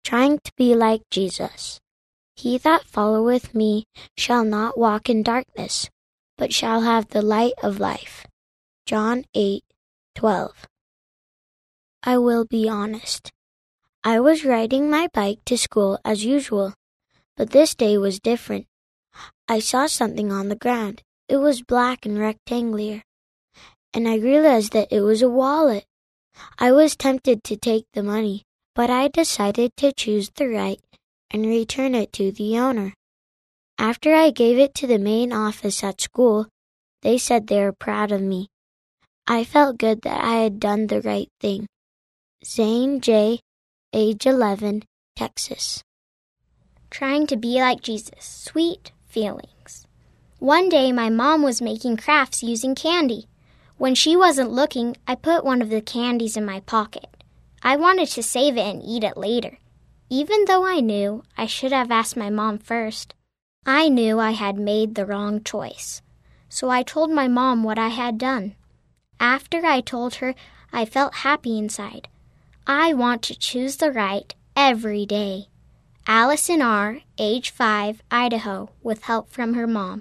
trying to be like Jesus. He that followeth me shall not walk in darkness, but shall have the light of life. John 8:12. I will be honest. I was riding my bike to school as usual, but this day was different. I saw something on the ground. It was black and rectangular, and I realized that it was a wallet. I was tempted to take the money, but I decided to choose the right and return it to the owner. After I gave it to the main office at school, they said they were proud of me. I felt good that I had done the right thing. Zane J., age 11, Texas. Trying to be like Jesus. Sweet feelings. One day my mom was making crafts using candy. When she wasn't looking, I put one of the candies in my pocket. I wanted to save it and eat it later, even though I knew I should have asked my mom first. I knew I had made the wrong choice, so I told my mom what I had done. After I told her, I felt happy inside. I want to choose the right every day. Allison R., age 5, Idaho, with help from her mom.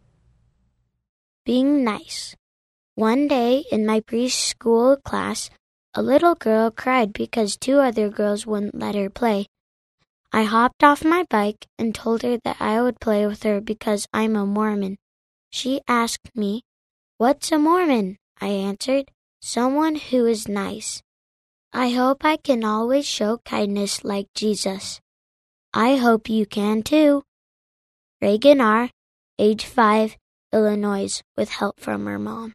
Being nice. One day in my preschool class, a little girl cried because 2 other girls wouldn't let her play. I hopped off my bike and told her that I would play with her because I'm a Mormon. She asked me, "What's a Mormon?" I answered, "Someone who is nice." I hope I can always show kindness like Jesus. I hope you can too. Reagan R., age 5, Illinois, with help from her mom.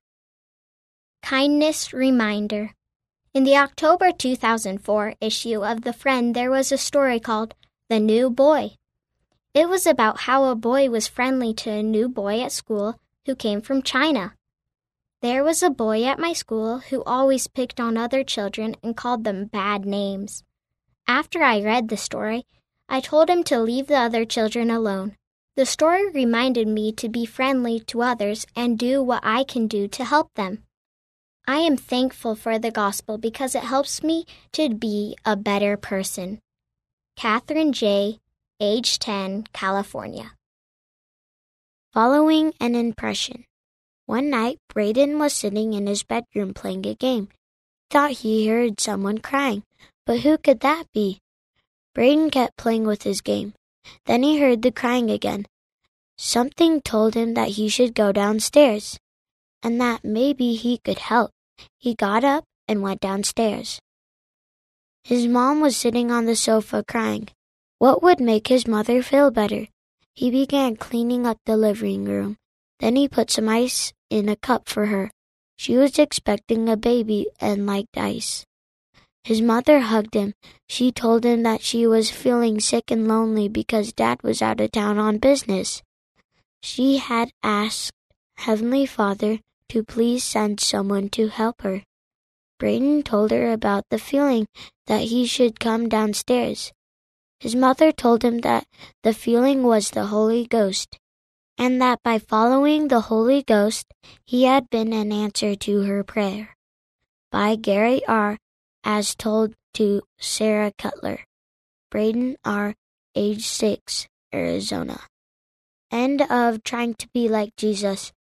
Kindness Reminder. In the October 2004 issue of The Friend, there was a story called The New Boy. It was about how a boy was friendly to a new boy at school who came from China. There was a boy at my school who always picked on other children and called them bad names. After I read the story, I told him to leave the other children alone. The story reminded me to be friendly to others and do what I can do to help them. I am thankful for the gospel because it helps me to be a better person. Catherine J., age 10, California. Following an impression. One night, Braden was sitting in his bedroom playing a game. He thought he heard someone crying, but who could that be? Braden kept playing with his game. Then he heard the crying again. Something told him that he should go downstairs, and that maybe he could help. He got up and went downstairs. His mom was sitting on the sofa crying. What would make his mother feel better? He began cleaning up the living room. Then he put some ice in a cup for her. She was expecting a baby and liked ice. His mother hugged him. She told him that she was feeling sick and lonely because Dad was out of town on business. She had asked Heavenly Father to please send someone to help her. Braden told her about the feeling that he should come downstairs. His mother told him that the feeling was the Holy Ghost, and that by following the Holy Ghost, he had been an answer to her prayer. By Gary R., as told to Sarah Cutler. Braden R., age 6, Arizona. End of Trying to Be Like Jesus.